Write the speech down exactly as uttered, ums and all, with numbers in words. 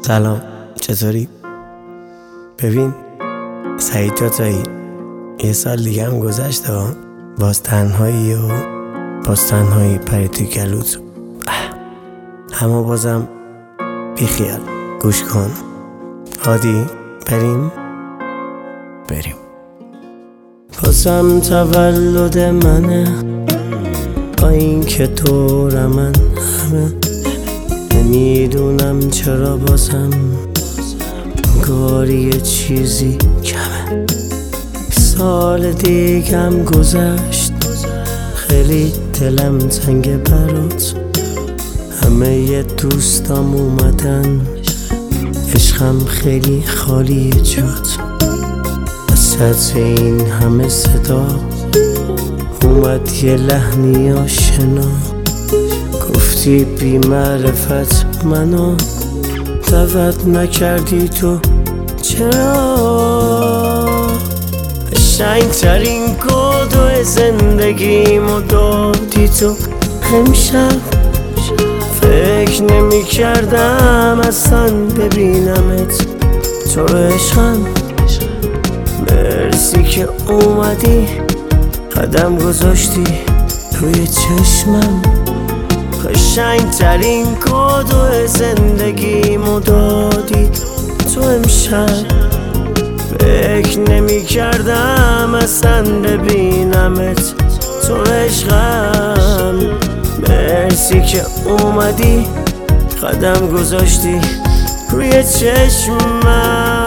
سلام، چطوری؟ ببین سعید تاتایی، یه سال دیگه هم گذشته ها، باز تنهایی و باز تنهایی پری توی گلوت. اما بازم بیخیال، گوش کن. هادی بریم؟ بریم. بازم تولد منه، با این که دور من همه، نمیدونم چرا بازم گاری یه چیزی کمه. سال دیگم گذشت، خیلی دلم تنگ برات. همه ی دوستام اومدن، عشقم خیلی خالیه جات. وسط این همه صدا اومد یه لحنی آشنا، گفتی بی معرفت منو دعوت نکردی تو چرا؟ قشنگترین کادو زندگیمو دادی تو امشب. فکر نمی کردم اصلا ببینمت تو عشقم. مرسی که اومدی قدم گذاشتی روی چشمم. قشنگترین کادو زندگیمو دادی تو امشب. فکر نمی کردم اصلا ببینمت تو عشقم. مرسی که اومدی قدم گذاشتی روی چشمم.